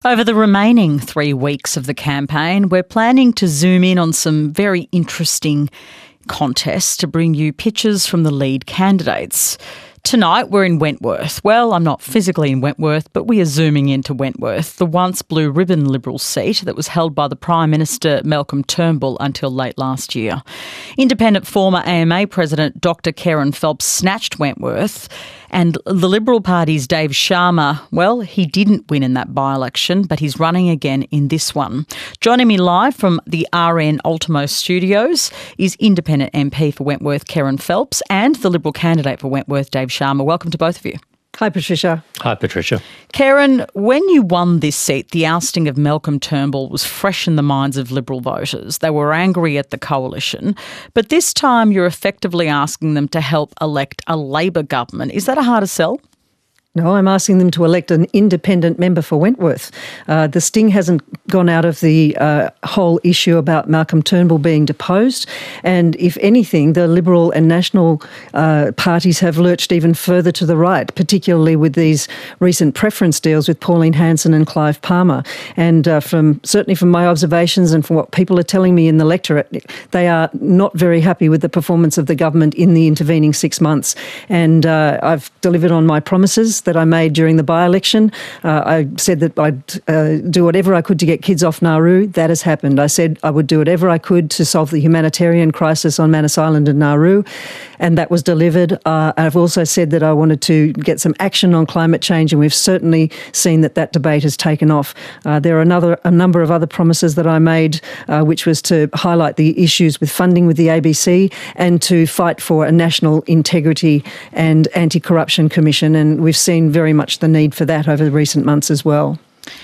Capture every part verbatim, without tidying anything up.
Over the remaining three weeks of the campaign, we're planning to zoom in on some very interesting contests to bring you pictures from the lead candidates. Tonight we're in Wentworth. Well, I'm not physically in Wentworth, but we are zooming into Wentworth, the once blue ribbon Liberal seat that was held by the Prime Minister Malcolm Turnbull until late last year. Independent former A M A President Doctor Kerryn Phelps snatched Wentworth, and the Liberal Party's Dave Sharma, well, he didn't win in that by-election, but he's running again in this one. Joining me live from the R N Ultimo studios is Independent M P for Wentworth, Kerryn Phelps, and the Liberal candidate for Wentworth, Dave Sharma. Welcome to both of you. Hi, Patricia. Hi, Patricia. Kerryn, when you won this seat, the ousting of Malcolm Turnbull was fresh in the minds of Liberal voters. They were angry at the coalition, but this time you're effectively asking them to help elect a Labor government. Is that a harder sell? No, I'm asking them to elect an independent member for Wentworth. Uh, the sting hasn't gone out of the uh, whole issue about Malcolm Turnbull being deposed. And if anything, the Liberal and National uh, parties have lurched even further to the right, particularly with these recent preference deals with Pauline Hanson and Clive Palmer. And uh, from certainly from my observations and from what people are telling me in the electorate, they are not very happy with the performance of the government in the intervening six months. And uh, I've delivered on my promises that I made during the by-election. Uh, I said that I'd uh, do whatever I could to get kids off Nauru. That has happened. I said I would do whatever I could to solve the humanitarian crisis on Manus Island and Nauru, and that was delivered. Uh, I've also said that I wanted to get some action on climate change, and we've certainly seen that that debate has taken off. Uh, there are another a number of other promises that I made, uh, which was to highlight the issues with funding with the A B C and to fight for a national integrity and anti-corruption commission, and we've seen very much the need for that over the recent months as well.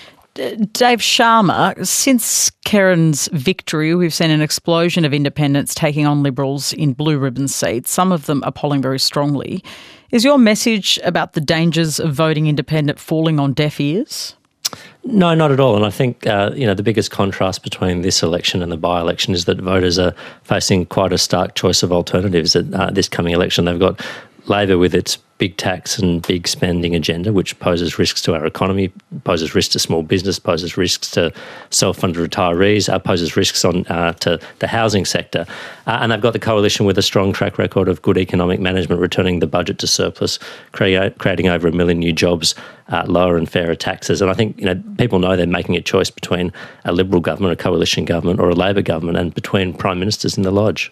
Dave Sharma, since Kerryn's victory, we've seen an explosion of independents taking on Liberals in blue ribbon seats. Some of them are polling very strongly. Is your message about the dangers of voting independent falling on deaf ears? No, not at all. And I think, uh, you know, the biggest contrast between this election and the by-election is that voters are facing quite a stark choice of alternatives at uh, this coming election. They've got Labor with its big tax and big spending agenda, which poses risks to our economy, poses risks to small business, poses risks to self-funded retirees, uh, poses risks on uh, to the housing sector. Uh, and they've got the coalition with a strong track record of good economic management, returning the budget to surplus, create, creating over a million new jobs, uh, lower and fairer taxes. And I think, you know, people know they're making a choice between a Liberal government, a coalition government, or a Labor government, and between prime ministers in the lodge.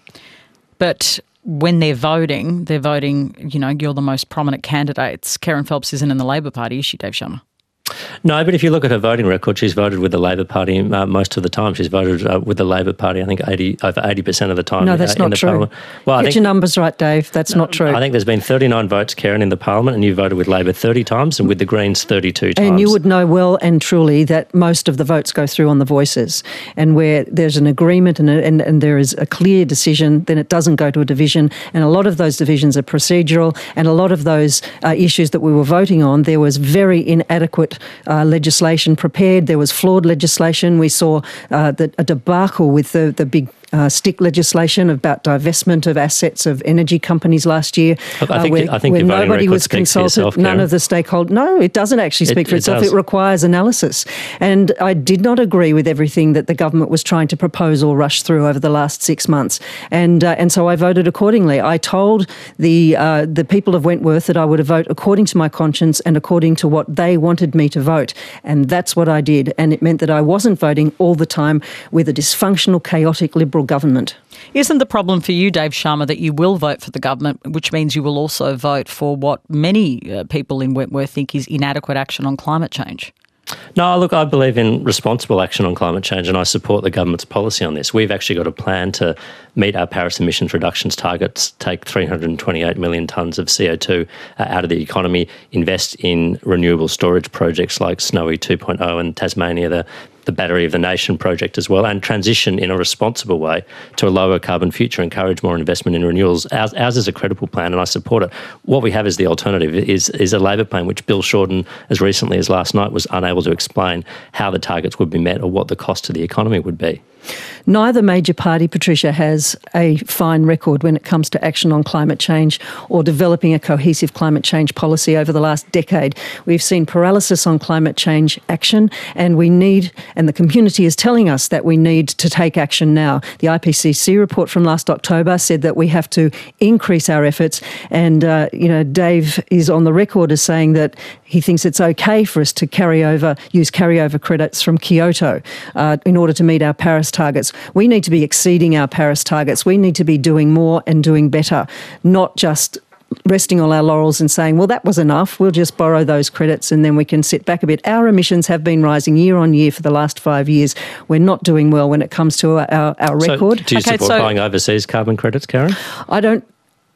But when they're voting, they're voting, you know, you're the most prominent candidates. Kerryn Phelps isn't in the Labor Party, is she, Dave Sharma? No, but if you look at her voting record, she's voted with the Labor Party uh, most of the time. She's voted uh, with the Labor Party, I think, eighty over eighty percent of the time. No, that's uh, not the true. Parliament. Well, Get I think, your numbers right, Dave. That's no, not true. I think there's been thirty-nine votes, Kerryn, in the Parliament, and you voted with Labor thirty times and with the Greens thirty-two times. And you would know well and truly that most of the votes go through on the voices. And where there's an agreement and, a, and, and there is a clear decision, then it doesn't go to a division. And a lot of those divisions are procedural, and a lot of those uh, issues that we were voting on, there was very inadequate uh, legislation prepared. There was flawed legislation. We saw uh, the, a debacle with the, the big Uh, stick legislation about divestment of assets of energy companies last year. Look, I think, uh, where, I think where your voting nobody record was speaks for consulted. yourself, None Kerryn. of the stakeholders. No, it doesn't actually speak It- for it itself. does. It requires analysis. And I did not agree with everything that the government was trying to propose or rush through over the last six months. And uh, and so I voted accordingly. I told the uh, the people of Wentworth that I would vote according to my conscience and according to what they wanted me to vote. And that's what I did. And it meant that I wasn't voting all the time with a dysfunctional, chaotic Liberal government. Isn't the problem for you, Dave Sharma, that you will vote for the government, which means you will also vote for what many uh, people in Wentworth think is inadequate action on climate change? No, look, I believe in responsible action on climate change, and I support the government's policy on this. We've actually got a plan to meet our Paris emissions reductions targets, take three hundred twenty-eight million tonnes of C O two uh, out of the economy, invest in renewable storage projects like Snowy two point oh and Tasmania, the the Battery of the Nation project as well, and transition in a responsible way to a lower carbon future, encourage more investment in renewals. Ours, ours is a credible plan, and I support it. What we have as the alternative is, is a Labor plan, which Bill Shorten, as recently as last night, was unable to explain how the targets would be met or what the cost to the economy would be. Neither major party, Patricia, has a fine record when it comes to action on climate change or developing a cohesive climate change policy over the last decade. We've seen paralysis on climate change action, and we need, and the community is telling us that we need to take action now. The I P C C report from last October said that we have to increase our efforts, and uh, you know, Dave is on the record as saying that he thinks it's okay for us to carry over, use carryover credits from Kyoto uh, in order to meet our Paris targets. We need to be exceeding our Paris targets. We need to be doing more and doing better, not just resting on our laurels and saying, well, that was enough, we'll just borrow those credits and then we can sit back a bit. Our emissions have been rising year on year for the last five years. We're not doing well when it comes to our, our, our record. So do you okay, support so buying overseas carbon credits, Karen? I don't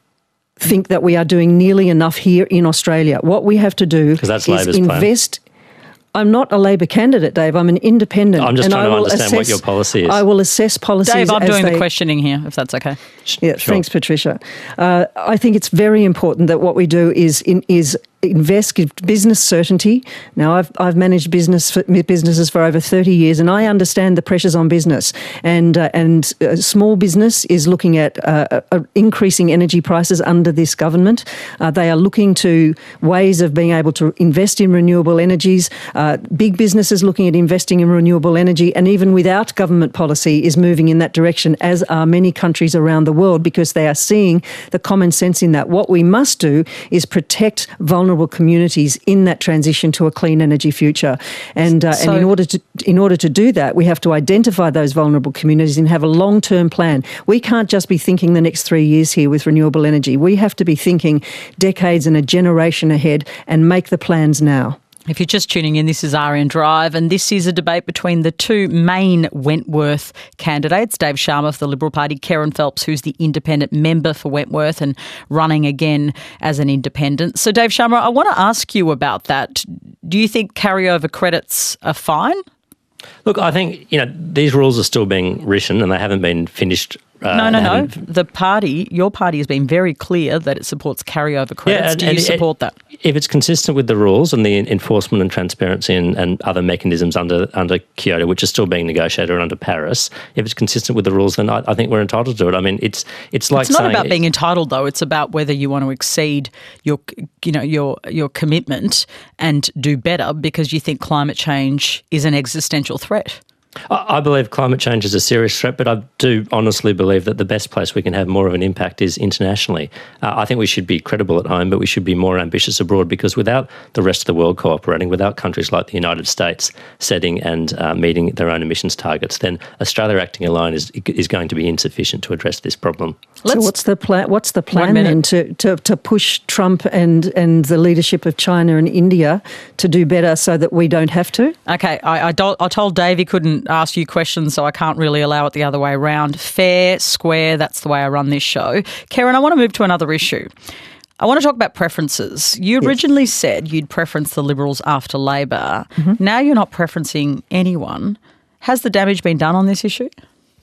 think that we are doing nearly enough here in Australia. What we have to do that's is Labor's invest... Plan. I'm not a Labor candidate, Dave. I'm an independent. I'm just and trying I to will understand assess, what your policy is. I will assess policies. Dave, I'm as doing they, the questioning here, if that's okay. Yeah, sure. Thanks, Patricia. Uh, I think it's very important that what we do is in, is invest, give business certainty. Now, I've I've managed business for, businesses for over thirty years, and I understand the pressures on business. And uh, and uh, small business is looking at uh, uh, increasing energy prices under this government. Uh, they are looking to ways of being able to invest in renewable energies. Uh, big business is looking at investing in renewable energy, and even without government policy is moving in that direction, as are many countries around the world, because they are seeing the common sense in that. What we must do is protect vulnerable communities in that transition to a clean energy future, and uh, so, and in order to in order to do that, we have to identify those vulnerable communities and have a long-term plan. We can't just be thinking the next three years here with renewable energy. We have to be thinking decades and a generation ahead and make the plans now. If you're just tuning in, this is R N Drive, and this is a debate between the two main Wentworth candidates, Dave Sharma of the Liberal Party, Kerryn Phelps, who's the independent member for Wentworth and running again as an independent. So, Dave Sharma, I want to ask you about that. Do you think carryover credits are fine? Look, I think, you know, these rules are still being written and they haven't been finished. Uh, no, no, no. The party, your party has been very clear that it supports carryover credits. Yeah, and, Do you and support it, that? If it's consistent with the rules and the enforcement and transparency and, and other mechanisms under under Kyoto, which are still being negotiated under Paris, if it's consistent with the rules, then I, I think we're entitled to it. I mean, it's it's like it's not saying about being entitled, though. It's about whether you want to exceed your, you know, your your commitment and do better because you think climate change is an existential threat. I believe climate change is a serious threat, but I do honestly believe that the best place we can have more of an impact is internationally. Uh, I think we should be credible at home, but we should be more ambitious abroad, because without the rest of the world cooperating, without countries like the United States setting and uh, meeting their own emissions targets, then Australia acting alone is is going to be insufficient to address this problem. Let's, so what's the plan? What's the plan then to, to, to push Trump and, and the leadership of China and India to do better so that we don't have to? Okay, I, I, do, I told Dave he couldn't ask you questions, so I can't really allow it the other way around. Fair, square, that's the way I run this show. Kerryn, I want to move to another issue. I want to talk about preferences. You originally yes. said you'd preference the Liberals after Labor. Mm-hmm. Now you're not preferencing anyone. Has the damage been done on this issue?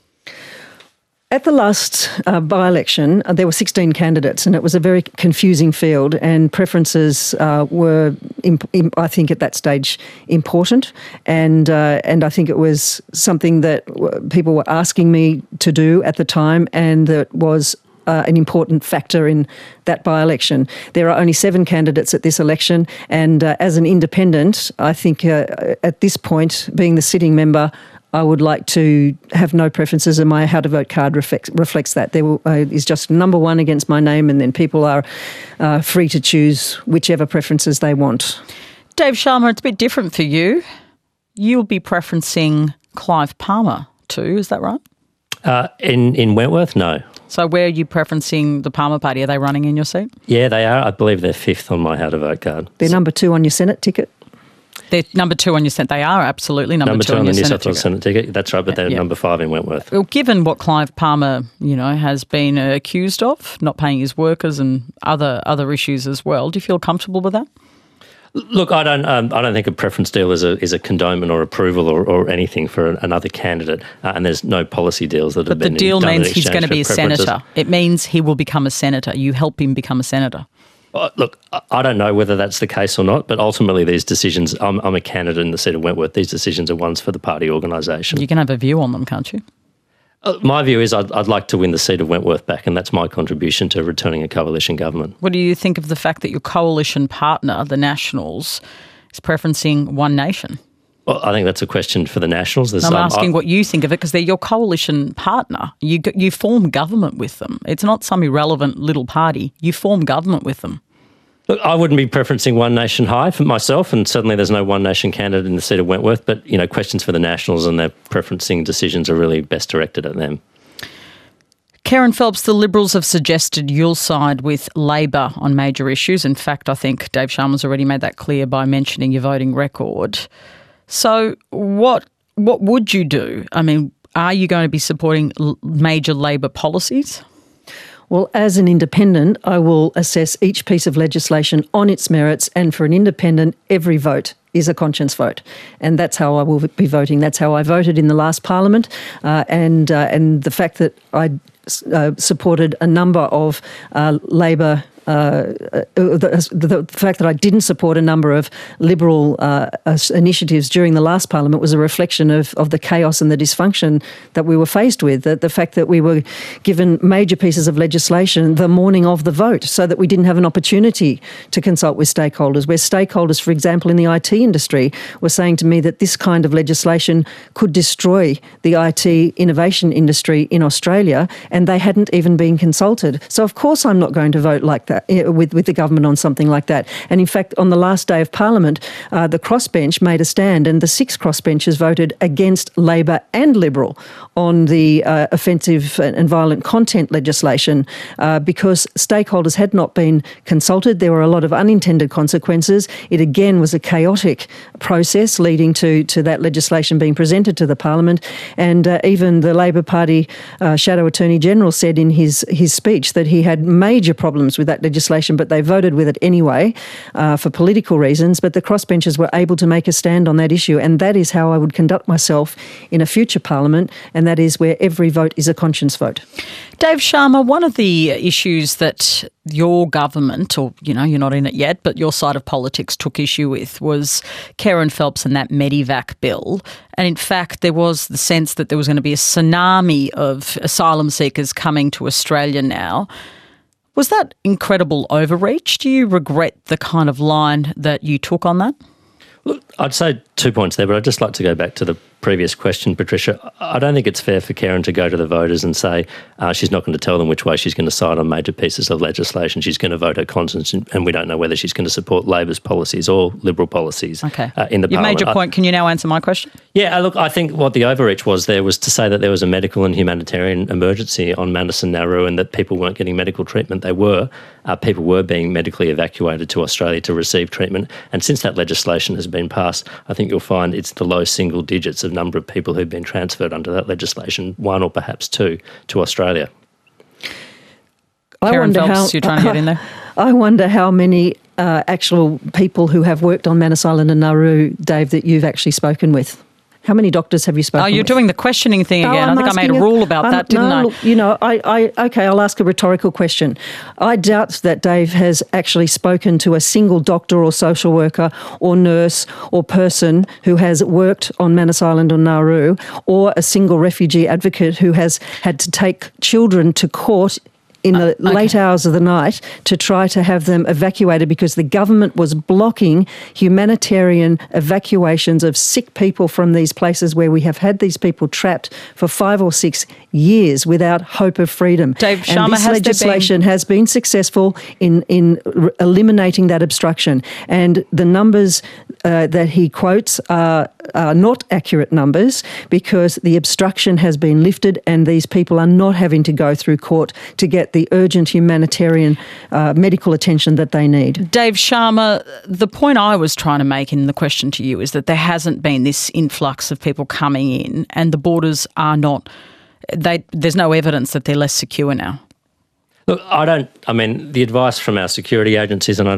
At the last uh, by-election, uh, there were sixteen candidates, and it was a very confusing field, and preferences uh, were, imp- imp- I think, at that stage important, and uh, and I think it was something that w- people were asking me to do at the time, and that was uh, an important factor in that by-election. There are only seven candidates at this election, and uh, as an independent, I think uh, at this point, being the sitting member, I would like to have no preferences, and my how to vote card reflects, reflects that. There will, uh, is just number one against my name, and then people are uh, free to choose whichever preferences they want. Dave Sharma, it's a bit different for you. You'll be preferencing Clive Palmer too, is that right? Uh, in, in Wentworth, no. So where are you preferencing the Palmer Party? Are they running in your seat? Yeah, they are. I believe they're fifth on my how to vote card. They're number two on your Senate ticket? They're number two on your Senate. They are absolutely number, number two, two on, on your the New Senate South Wales Senate ticket. That's right, but they're yeah. number five in Wentworth. Well, given what Clive Palmer, you know, has been uh, accused of, not paying his workers and other other issues as well, do you feel comfortable with that? Look, I don't. Um, I don't think a preference deal is a is a condonement or approval or, or anything for another candidate. Uh, and there's no policy deals that have but been. But the deal done means he's going to be a senator. It means he will become a senator. You help him become a senator. Uh, look, I don't know whether that's the case or not, but ultimately these decisions, I'm, I'm a candidate in the seat of Wentworth, these decisions are ones for the party organisation. You can have a view on them, can't you? Uh, my view is I'd, I'd like to win the seat of Wentworth back, and that's my contribution to returning a coalition government. What do you think of the fact that your coalition partner, the Nationals, is preferencing one nation? Well, I think that's a question for the Nationals. There's I'm some, asking I, what you think of it because they're your coalition partner. You you form government with them. It's not some irrelevant little party. You form government with them. Look, I wouldn't be preferencing one nation high for myself, and certainly there's no one nation candidate in the seat of Wentworth, but, you know, questions for the Nationals and their preferencing decisions are really best directed at them. Kerryn Phelps, the Liberals have suggested you'll side with Labor on major issues. In fact, I think Dave Sharma's already made that clear by mentioning your voting record. So what what would you do? I mean, are you going to be supporting l- major Labor policies? Well, as an independent, I will assess each piece of legislation on its merits, and for an independent, every vote is a conscience vote. And that's how I will be voting. That's how I voted in the last parliament. Uh, and uh, and the fact that I uh, supported a number of uh, Labor Uh, the, the fact that I didn't support a number of Liberal uh, initiatives during the last parliament was a reflection of, of the chaos and the dysfunction that we were faced with. The, the fact that we were given major pieces of legislation the morning of the vote so that we didn't have an opportunity to consult with stakeholders, where stakeholders, for example, in the I T industry were saying to me that this kind of legislation could destroy the I T innovation industry in Australia, and they hadn't even been consulted. So, of course, I'm not going to vote like that. With, with the government on something like that. And in fact, on the last day of Parliament, uh, the crossbench made a stand, and the six crossbenchers voted against Labor and Liberal on the uh, offensive and violent content legislation uh, because stakeholders had not been consulted. There were a lot of unintended consequences. It again was a chaotic process leading to, to that legislation being presented to the Parliament. And uh, even the Labor Party uh, Shadow Attorney General said in his, his speech that he had major problems with that legislation, but they voted with it anyway uh, for political reasons. But the crossbenchers were able to make a stand on that issue, and that is how I would conduct myself in a future parliament, and that is where every vote is a conscience vote. Dave Sharma, one of the issues that your government, or, you know, you're not in it yet, but your side of politics took issue with was Kerryn Phelps and that Medivac bill. And in fact, there was the sense that there was going to be a tsunami of asylum seekers coming to Australia now. Was that incredible overreach? Do you regret the kind of line that you took on that? Look, I'd say two points there, but I'd just like to go back to the previous question, Patricia. I don't think it's fair for Kerryn to go to the voters and say uh, she's not going to tell them which way she's going to side on major pieces of legislation. She's going to vote her conscience, and we don't know whether she's going to support Labor's policies or Liberal policies okay. uh, in the You've Parliament. made your point. Can you now answer my question? Yeah, look, I think what the overreach was there was to say that there was a medical and humanitarian emergency on Manus and Nauru and that people weren't getting medical treatment. They were. Uh, people were being medically evacuated to Australia to receive treatment. And since that legislation has been passed, I think you'll find it's the low single digits of number of people who've been transferred under that legislation, one or perhaps two, to Australia. I Kerryn wonder Phelps, how, you're trying to get in there? I wonder how many uh, actual people who have worked on Manus Island and Nauru, Dave, that you've actually spoken with. How many doctors have you spoken with? Oh, you're with? doing the questioning thing again. No, I think I made a rule about I'm, that, didn't no, I? Look, you know, I, I, okay, I'll ask a rhetorical question. I doubt that Dave has actually spoken to a single doctor or social worker or nurse or person who has worked on Manus Island or Nauru, or a single refugee advocate who has had to take children to court in the uh, okay. late hours of the night to try to have them evacuated because the government was blocking humanitarian evacuations of sick people from these places where we have had these people trapped for five or six years without hope of freedom. Dave Sharma, and this has legislation been... has been successful in, in r- eliminating that obstruction. And the numbers uh, that he quotes are, are not accurate numbers because the obstruction has been lifted and these people are not having to go through court to get the urgent humanitarian uh, medical attention that they need. Dave Sharma, the point I was trying to make in the question to you is that there hasn't been this influx of people coming in and the borders are not, they, there's no evidence that they're less secure now. Look, I don't, I mean, the advice from our security agencies, and I don't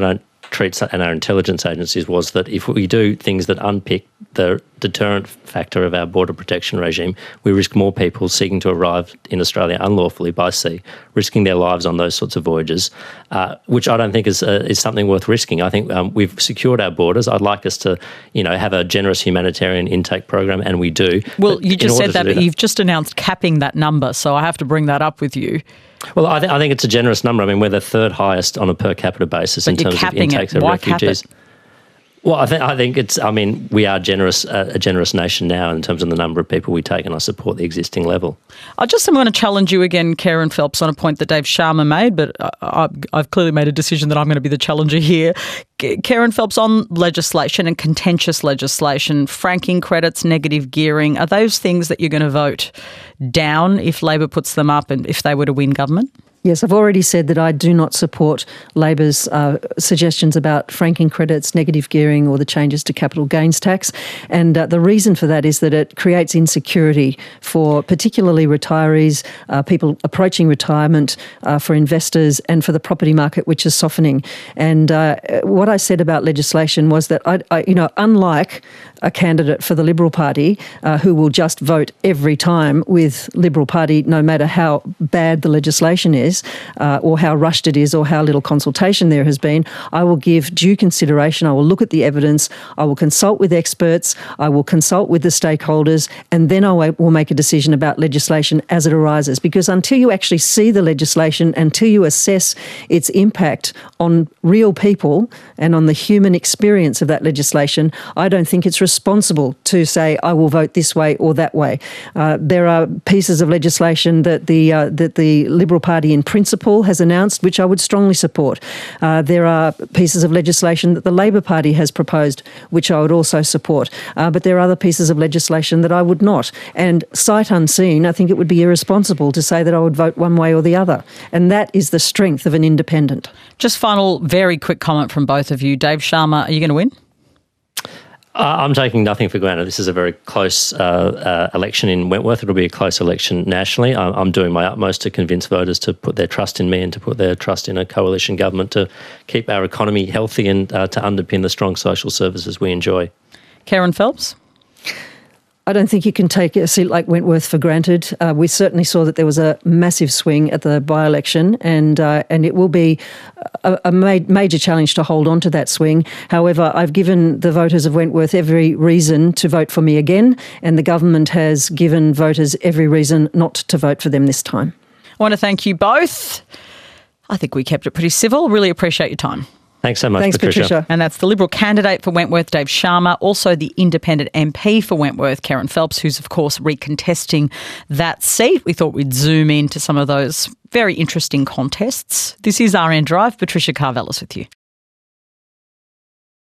treats and our intelligence agencies was that if we do things that unpick the deterrent factor of our border protection regime, we risk more people seeking to arrive in Australia unlawfully by sea, risking their lives on those sorts of voyages, uh, which I don't think is uh, is something worth risking. I think um, we've secured our borders. I'd like us to, you know, have a generous humanitarian intake program, and we do. Well, but you just said that, that, but you've just announced capping that number, so I have to bring that up with you. Well, I, th- I think it's a generous number. I mean, we're the third highest on a per capita basis but in terms of intakes of Why refugees. Cap it? Well, I think I think it's. I mean, we are generous, uh, a generous nation now in terms of the number of people we take, and I support the existing level. I just am going to challenge you again, Karen Phelps, on a point that Dave Sharma made, but I, I've clearly made a decision that I'm going to be the challenger here. Karen Phelps, on legislation and contentious legislation, franking credits, negative gearing, are those things that you're going to vote down if Labor puts them up and if they were to win government? Yes, I've already said that I do not support Labor's uh, suggestions about franking credits, negative gearing or the changes to capital gains tax. And uh, the reason for that is that it creates insecurity for particularly retirees, uh, people approaching retirement, uh, for investors and for the property market, which is softening. And uh, what I said about legislation was that, I, I, you know, unlike a candidate for the Liberal Party uh, who will just vote every time with Liberal Party, no matter how bad the legislation is, Uh, or how rushed it is or how little consultation there has been, I will give due consideration. I will look at the evidence. I will consult with experts. I will consult with the stakeholders, and then I will make a decision about legislation as it arises. Because until you actually see the legislation, until you assess its impact on real people and on the human experience of that legislation, I don't think it's responsible to say I will vote this way or that way. Uh, there are pieces of legislation that the uh, that the Liberal Party in principle has announced, which I would strongly support. Uh, there are pieces of legislation that the Labor Party has proposed, which I would also support. Uh, but there are other pieces of legislation that I would not. And sight unseen, I think it would be irresponsible to say that I would vote one way or the other. And that is the strength of an independent. Just final, very quick comment from both of you. Dave Sharma, are you going to win? Uh, I'm taking nothing for granted. This is a very close uh, uh, election in Wentworth. It'll be a close election nationally. I'm, I'm doing my utmost to convince voters to put their trust in me and to put their trust in a coalition government to keep our economy healthy and uh, to underpin the strong social services we enjoy. Karen Phelps? I don't think you can take a seat like Wentworth for granted. Uh, we certainly saw that there was a massive swing at the by-election, and uh, and it will be a, a ma- major challenge to hold on to that swing. However, I've given the voters of Wentworth every reason to vote for me again, and the government has given voters every reason not to vote for them this time. I want to thank you both. I think we kept it pretty civil. Really appreciate your time. Thanks so much, Thanks, Patricia. Patricia. And that's the Liberal candidate for Wentworth, Dave Sharma, also the independent M P for Wentworth, Karen Phelps, who's, of course, recontesting that seat. We thought we'd zoom into some of those very interesting contests. This is R N Drive. Patricia Karvelas with you.